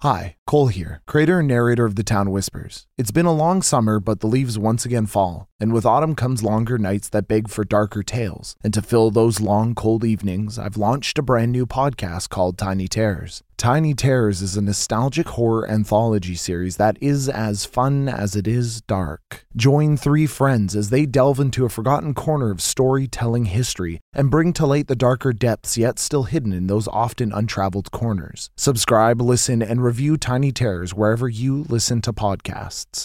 Hi, Cole here, creator and narrator of The Town Whispers. It's been a long summer, but the leaves once again fall, and with autumn comes longer nights that beg for darker tales. And to fill those long, cold evenings, I've launched a brand new podcast called Tiny Terrors. Tiny Terrors is a nostalgic horror anthology series that is as fun as it is dark. Join three friends as they delve into a forgotten corner of storytelling history and bring to light the darker depths yet still hidden in those often untraveled corners. Subscribe, listen, and review Tiny Terrors wherever you listen to podcasts.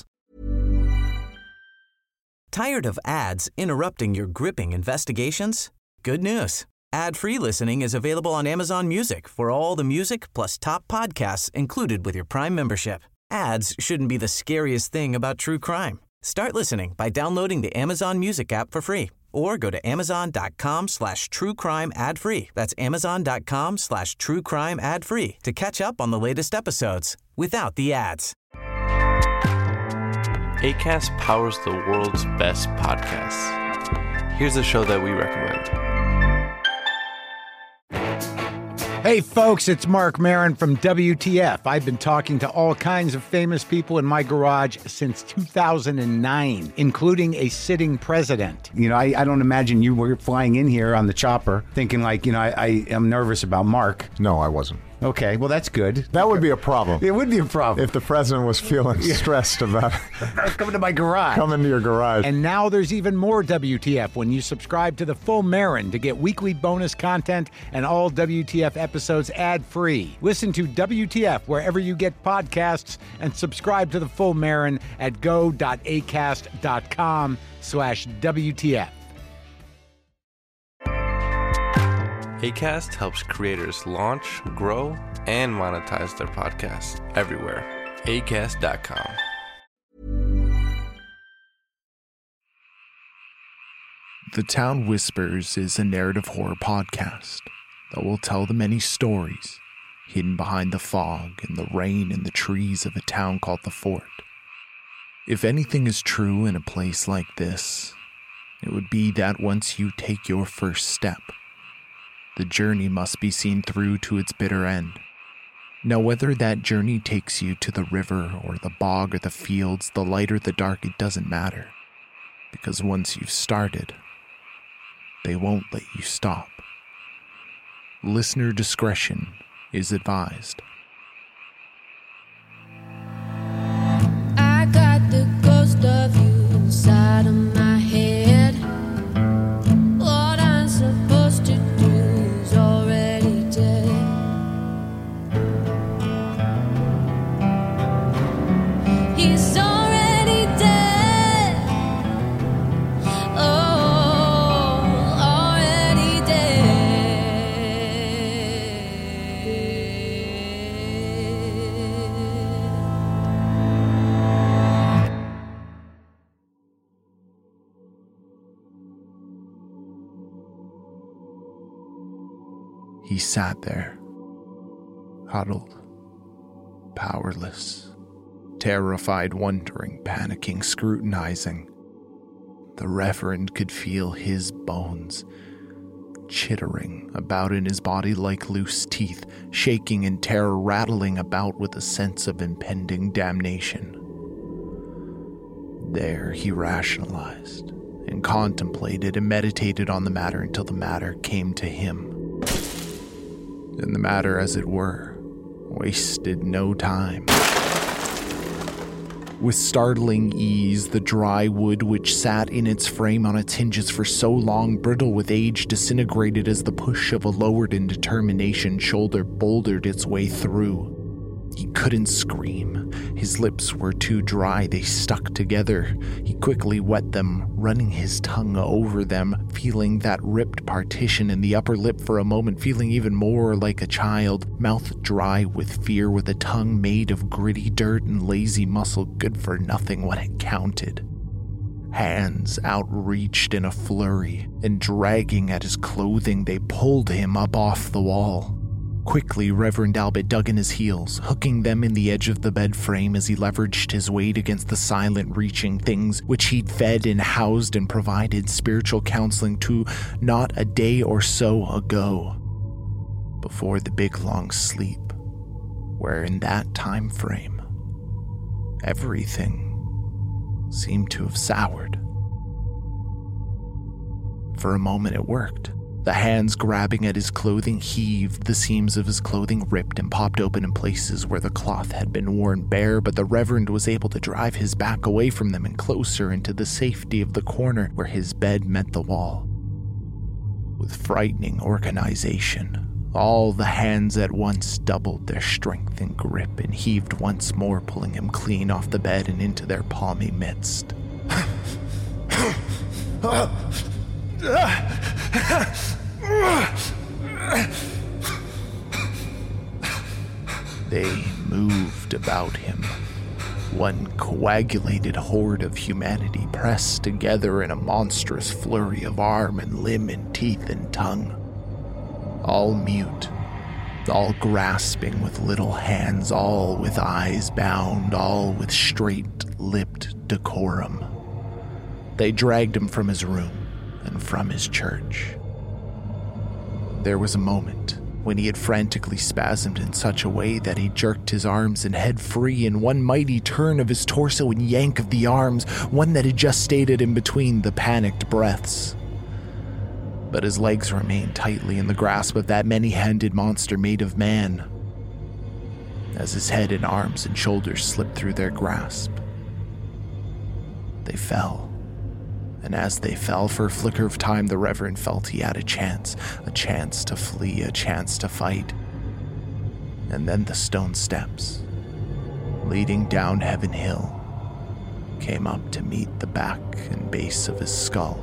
Tired of ads interrupting your gripping investigations? Good news. Ad-free listening is available on Amazon Music for all the music plus top podcasts included with your Prime membership. Ads shouldn't be the scariest thing about true crime. Start listening by downloading the Amazon Music app for free or go to amazon.com/truecrime ad-free. That's amazon.com/truecrime ad-free to catch up on the latest episodes without the ads. Acast powers the world's best podcasts. Here's a show that we recommend. Hey folks, it's Mark Maron from WTF. I've been talking to all kinds of famous people in my garage since 2009, including a sitting president. You know, I don't imagine you were flying in here on the chopper thinking like, I am nervous about Mark. No, I wasn't. Okay, well, that's good. That would be a problem. It would be a problem. If the president was feeling stressed about coming to my garage. Coming to your garage. And now there's even more WTF when you subscribe to the Full Marin to get weekly bonus content and all WTF episodes ad-free. Listen to WTF wherever you get podcasts and subscribe to the Full Marin at go.acast.com/WTF. Acast helps creators launch, grow, and monetize their podcasts everywhere. Acast.com. The Town Whispers is a narrative horror podcast that will tell the many stories hidden behind the fog and the rain and the trees of a town called the Fort. If anything is true in a place like this, it would be that once you take your first step, the journey must be seen through to its bitter end. Now, whether that journey takes you to the river or the bog or the fields, the light or the dark, it doesn't matter. Because once you've started, they won't let you stop. Listener discretion is advised. I got the ghost of you inside of my head. What I'm supposed to do is already dead. He's already dead. Oh, already dead. He sat there, huddled, powerless, terrified, wondering, panicking, scrutinizing. The Reverend could feel his bones chittering about in his body like loose teeth, shaking in terror, rattling about with a sense of impending damnation. There he rationalized and contemplated and meditated on the matter until the matter came to him. And the matter, as it were, wasted no time. With startling ease, the dry wood which sat in its frame on its hinges for so long, brittle with age, disintegrated as the push of a lowered in determination shoulder bouldered its way through. He couldn't scream. His lips were too dry, they stuck together. He quickly wet them, running his tongue over them, feeling that ripped partition in the upper lip for a moment, feeling even more like a child, mouth dry with fear, with a tongue made of gritty dirt and lazy muscle, good for nothing when it counted. Hands outreached in a flurry, and dragging at his clothing, they pulled him up off the wall. Quickly, Reverend Albert dug in his heels, hooking them in the edge of the bed frame as he leveraged his weight against the silent reaching things which he'd fed and housed and provided spiritual counseling to not a day or so ago, before the big long sleep where in that time frame, everything seemed to have soured. For a moment it worked. The hands grabbing at his clothing heaved, the seams of his clothing ripped and popped open in places where the cloth had been worn bare, but the Reverend was able to drive his back away from them and closer into the safety of the corner where his bed met the wall. With frightening organization, all the hands at once doubled their strength and grip and heaved once more, pulling him clean off the bed and into their palmy midst. They moved about him, one coagulated horde of humanity pressed together in a monstrous flurry of arm and limb and teeth and tongue. All mute, all grasping with little hands, all with eyes bound, all with straight-lipped decorum. They dragged him from his room and from his church. There was a moment when he had frantically spasmed in such a way that he jerked his arms and head free in one mighty turn of his torso and yank of the arms, one that had just stayed in between the panicked breaths. But his legs remained tightly in the grasp of that many-handed monster made of man. As his head and arms and shoulders slipped through their grasp, they fell. And as they fell, for a flicker of time, the Reverend felt he had a chance to flee, a chance to fight. And then the stone steps, leading down Heaven Hill, came up to meet the back and base of his skull.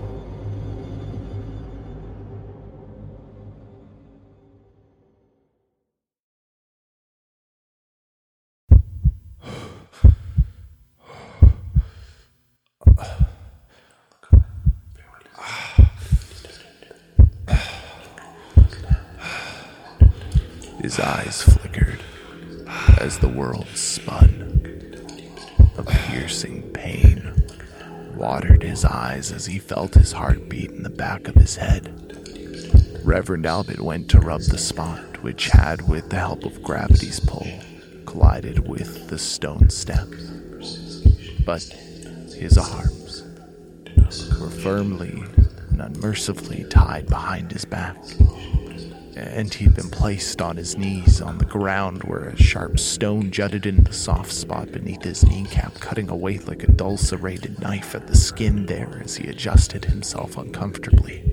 His eyes flickered as the world spun. A piercing pain watered his eyes as he felt his heart beat in the back of his head. Reverend Albert went to rub the spot, which had, with the help of gravity's pull, collided with the stone step. But his arms were firmly and unmercifully tied behind his back, and he'd been placed on his knees on the ground where a sharp stone jutted into the soft spot beneath his kneecap, cutting away like a dull serrated knife at the skin there as he adjusted himself uncomfortably.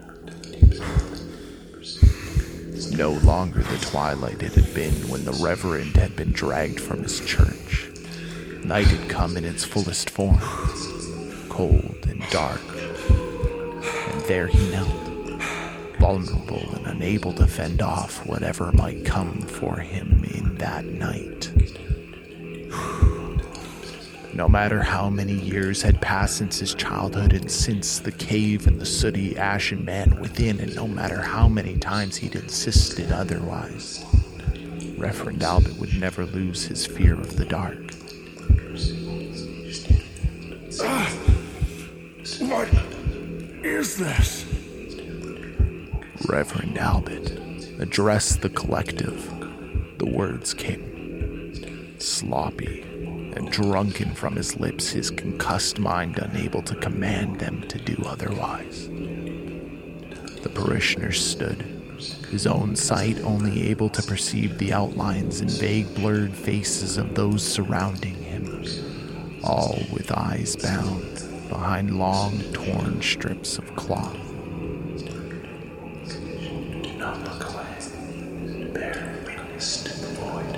No longer the twilight it had been when the Reverend had been dragged from his church. Night had come in its fullest form, cold and dark, and there he knelt, vulnerable and unable to fend off whatever might come for him in that night. No matter how many years had passed since his childhood and since the cave and the sooty ashen man within, and no matter how many times he'd insisted otherwise, Reverend Albert would never lose his fear of the dark. What is this? Reverend Albert addressed the collective. The words came sloppy and drunken from his lips, his concussed mind unable to command them to do otherwise. The parishioners stood, his own sight only able to perceive the outlines and vague blurred faces of those surrounding him, all with eyes bound behind long torn strips of cloth. Do not look away. Bear witness to the void.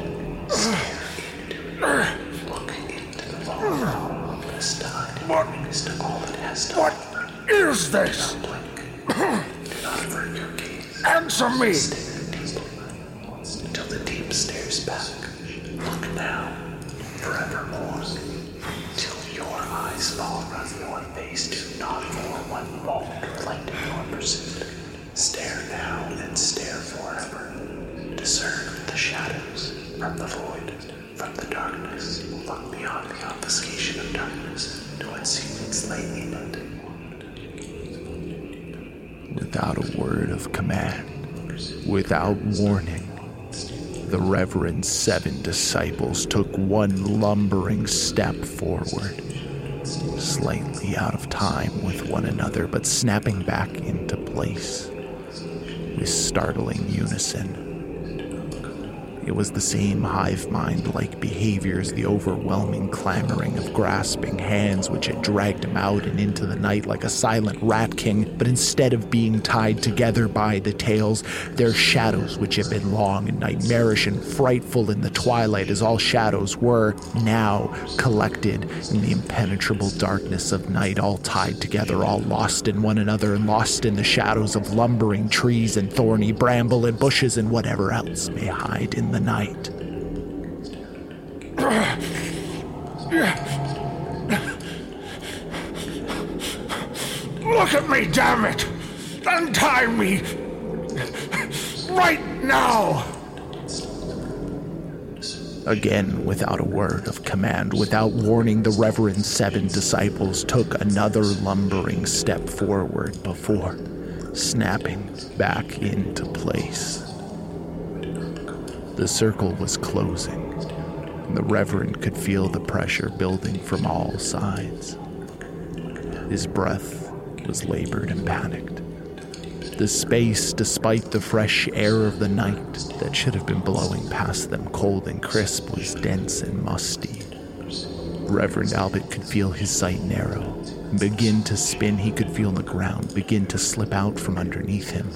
Look into the long this time. What? Witness to all it has done. What is this? Do not blink. Do not avert your gaze. Answer me! Stare deeply until the deep stares back. Look now, forevermore, till your eyes fall on your face. Do not for one moment reflect in your pursuit. Stare now and stare forever. Discern the shadows from the void, from the darkness. Look beyond the obfuscation of darkness to what secrets lay in it. Without a word of command, without warning, The Reverend's 7 disciples took one lumbering step forward, slightly out of time with one another, but snapping back into place with startling unison. It was the same hive mind-like behavior as the overwhelming clamoring of grasping hands which had dragged him out and into the night like a silent rat king, but instead of being tied together by the tails, their shadows, which had been long and nightmarish and frightful in the twilight as all shadows were, now collected in the impenetrable darkness of night, all tied together, all lost in one another and lost in the shadows of lumbering trees and thorny bramble and bushes and whatever else may hide in the night. Look at me, damn it! Untie me! Right now! Again, without a word of command, without warning, the Reverend's 7 disciples took another lumbering step forward before snapping back into place. The circle was closing, and the Reverend could feel the pressure building from all sides. His breath was labored and panicked. The space, despite the fresh air of the night that should have been blowing past them cold and crisp, was dense and musty. Reverend Albert could feel his sight narrow and begin to spin. He could feel the ground begin to slip out from underneath him.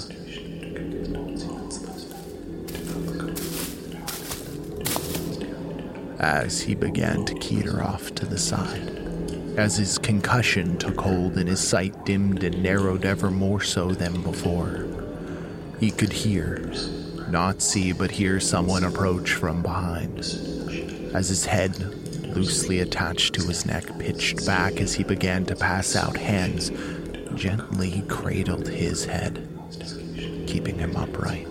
As he began to teeter off to the side, as his concussion took hold and his sight dimmed and narrowed ever more so than before, he could hear, not see, but hear someone approach from behind. As his head, loosely attached to his neck, pitched back as he began to pass out, hands gently cradled his head, keeping him upright.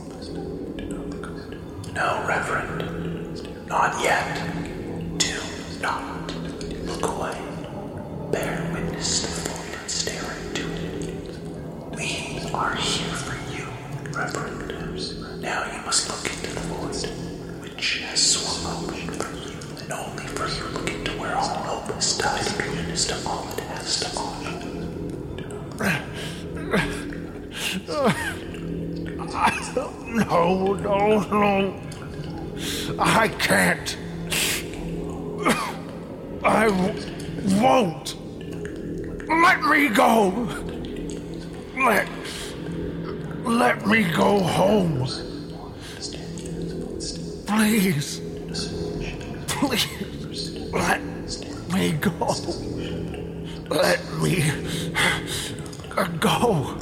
No, Reverend. Not yet. Do not look away. Bear witness to the void and stare into it. We are here for you, Reverend. Now you must look into the void, which has swung open for you, and only for you look into where all hope is tied and witness to all it has to offer. No. I can't. I won't. Let me go. Let me go home. Please. Let me go. Let me go.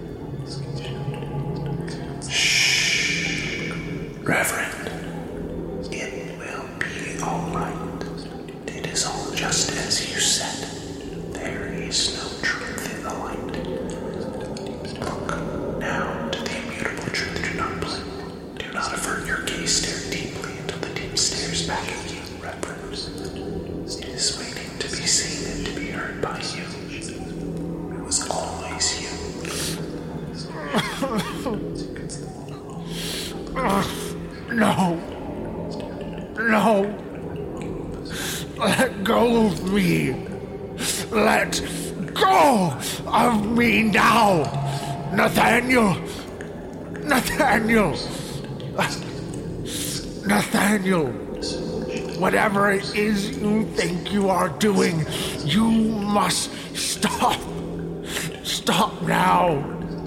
Shh. Reverend. Just as you said, there is no truth in the light. Look now to the immutable truth. Do not blink. Do not avert your gaze. Stare deeply until the deep stares back at you, Reverend. It is waiting to be seen and to be heard by you. It was always you. No. Let go of me. Let go of me now. Nathaniel. Whatever it is you think you are doing, you must stop. Stop now.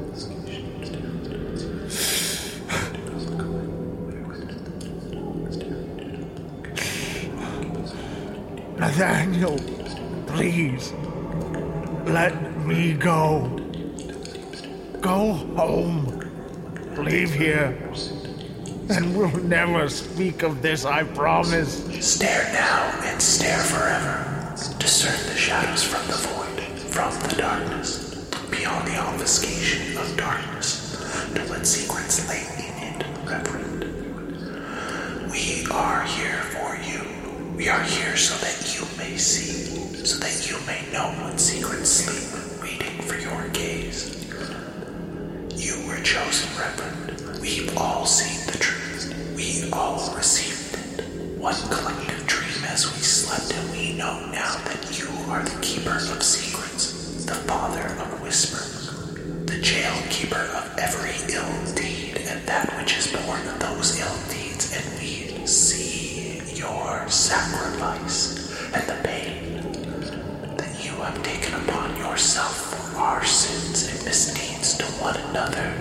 Nathaniel, please, let me go. Go home. Leave here. And we'll never speak of this, I promise. Stare now and stare forever. Discern the shadows from the void, from the darkness. Look beyond the obfuscation of darkness to what secrets lay in it, Reverend. We are here for you. We are here so that you may see, so that you may know what secrets sleep, waiting for your gaze. You were chosen, Reverend. We've all seen the truth. We all received it. One collective dream as we slept, and we know now that you are the keeper of secrets, the father of whispers, the jail keeper of every ill deed, and that which is born of those ill deeds, and we see your sacrifice and the pain that you have taken upon yourself for our sins and misdeeds to one another.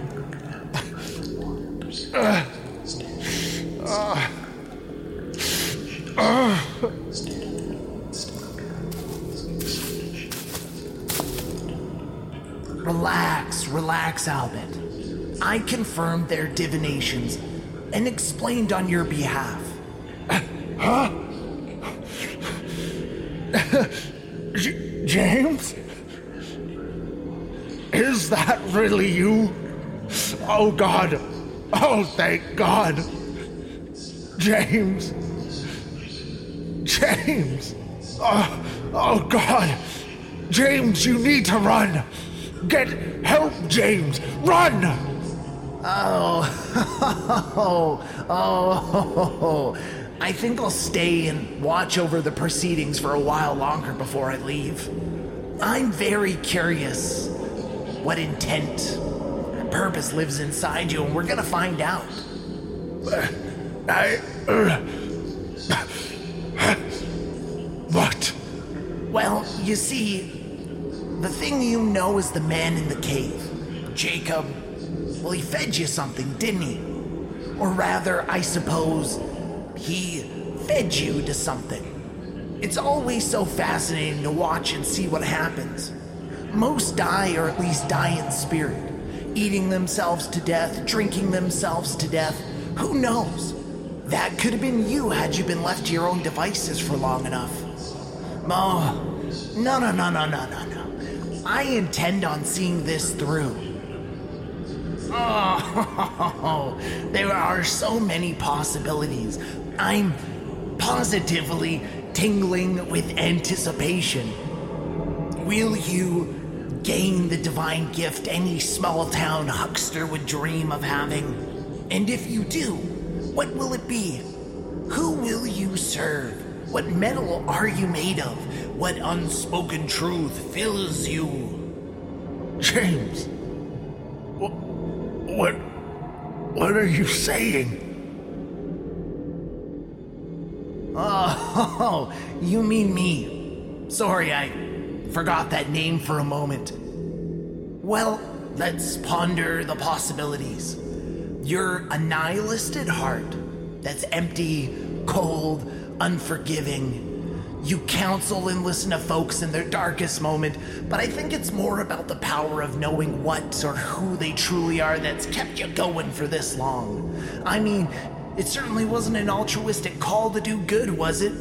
Relax, Albert. I confirmed their divinations and explained on your behalf. Huh? James? Is that really you? Oh, God. Oh, thank God. James. Oh, God. James, you need to run. Get help, James. Run! Oh. I think I'll stay and watch over the proceedings for a while longer before I leave. I'm very curious what intent and purpose lives inside you, and we're gonna find out. What? Well, you see, the thing you know is the man in the cave, Jacob. Well, he fed you something, didn't he? Or rather, I suppose, he fed you to something. It's always so fascinating to watch and see what happens. Most die, or at least die in spirit, eating themselves to death, drinking themselves to death. Who knows? That could have been you had you been left to your own devices for long enough. Oh, no. I intend on seeing this through. Oh, there are so many possibilities. I'm positively tingling with anticipation. Will you gain the divine gift any small-town huckster would dream of having? And if you do, what will it be? Who will you serve? What metal are you made of? What unspoken truth fills you? James, what are you saying? Oh, you mean me. Sorry, I forgot that name for a moment. Well, let's ponder the possibilities. You're a nihilist at heart that's empty, cold, unforgiving. You counsel and listen to folks in their darkest moment, but I think it's more about the power of knowing what or who they truly are that's kept you going for this long. I mean, it certainly wasn't an altruistic call to do good, was it?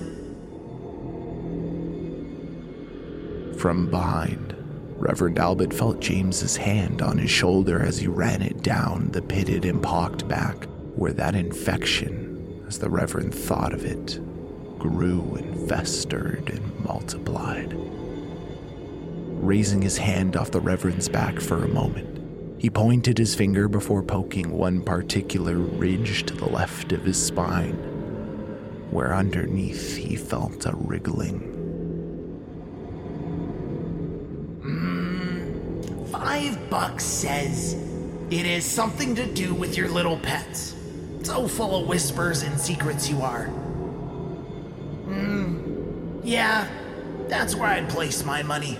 From behind, Reverend Albert felt James's hand on his shoulder as he ran it down the pitted and pocked back, where that infection, as the Reverend thought of it, grew and festered and multiplied. Raising his hand off the Reverend's back for a moment, he pointed his finger before poking one particular ridge to the left of his spine, where underneath he felt a wriggling. $5 says it is something to do with your little pets. So full of whispers and secrets you are. Yeah, that's where I'd place my money.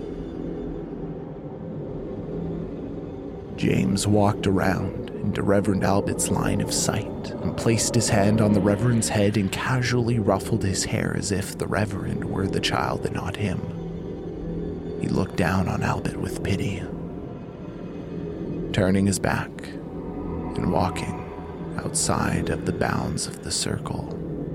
James walked around into Reverend Albert's line of sight and placed his hand on the Reverend's head and casually ruffled his hair as if the Reverend were the child and not him. He looked down on Albert with pity, turning his back and walking outside of the bounds of the circle.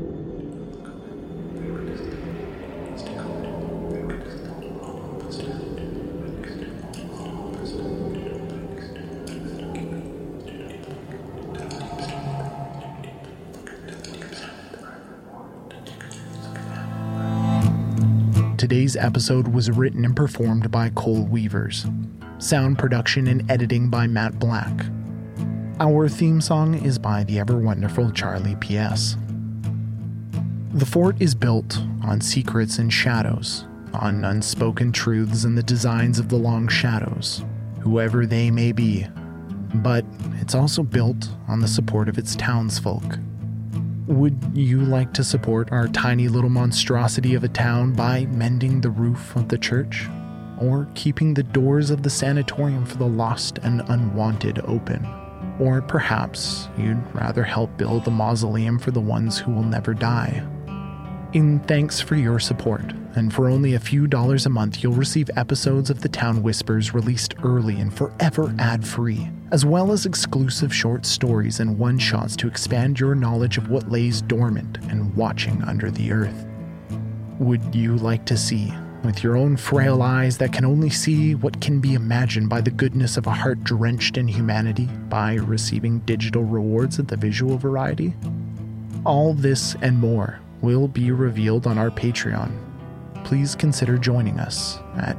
Today's episode was written and performed by Cole Weavers. Sound production and editing by Matt Black. Our theme song is by the ever-wonderful Charlie P.S. The fort is built on secrets and shadows, on unspoken truths and the designs of the long shadows, whoever they may be. But it's also built on the support of its townsfolk. Would you like to support our tiny little monstrosity of a town by mending the roof of the church? Or keeping the doors of the sanatorium for the lost and unwanted open? Or perhaps you'd rather help build a mausoleum for the ones who will never die? In thanks for your support, and for only a few dollars a month, you'll receive episodes of The Town Whispers released early and forever ad-free, as well as exclusive short stories and one-shots to expand your knowledge of what lays dormant and watching under the earth. Would you like to see, with your own frail eyes that can only see what can be imagined by the goodness of a heart drenched in humanity, by receiving digital rewards of the visual variety? All this and more will be revealed on our Patreon. Please consider joining us at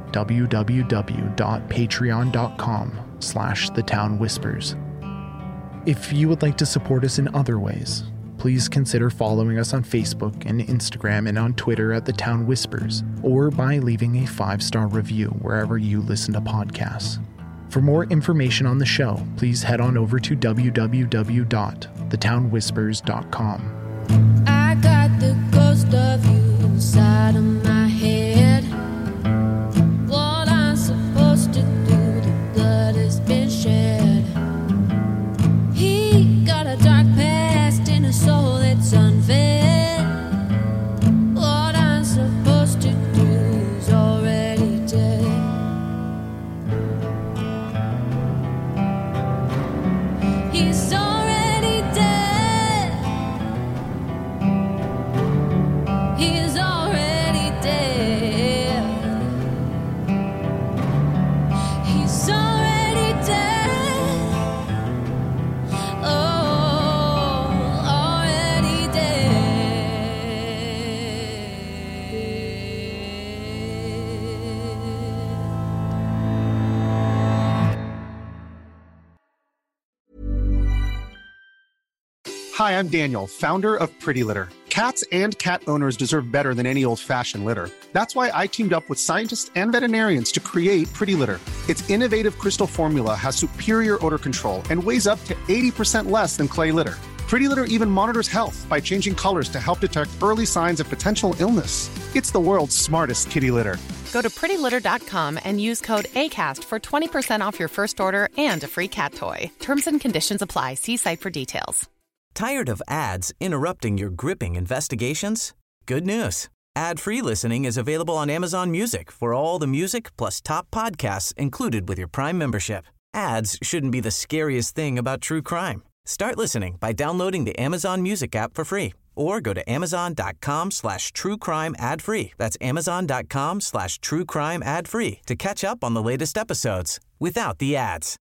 www.patreon.com/thetownwhispers. If you would like to support us in other ways, please consider following us on Facebook and Instagram and on Twitter at The Town Whispers, or by leaving a 5-star review wherever you listen to podcasts. For more information on the show, please head on over to www.thetownwhispers.com. I got the ghost of you inside of my head. What I'm supposed to do, the blood has been shed. He got a dark past in a soul that's unfed. What I'm supposed to do is already dead. He's already dead. He's already dead. He's already dead. Oh, already dead. Hi, I'm Daniel, founder of Pretty Litter. Cats and cat owners deserve better than any old-fashioned litter. That's why I teamed up with scientists and veterinarians to create Pretty Litter. Its innovative crystal formula has superior odor control and weighs up to 80% less than clay litter. Pretty Litter even monitors health by changing colors to help detect early signs of potential illness. It's the world's smartest kitty litter. Go to prettylitter.com and use code ACAST for 20% off your first order and a free cat toy. Terms and conditions apply. See site for details. Tired of ads interrupting your gripping investigations? Good news. Ad-free listening is available on Amazon Music for all the music plus top podcasts included with your Prime membership. Ads shouldn't be the scariest thing about true crime. Start listening by downloading the Amazon Music app for free or go to amazon.com/truecrime ad-free. That's amazon.com/truecrime ad-free to catch up on the latest episodes without the ads.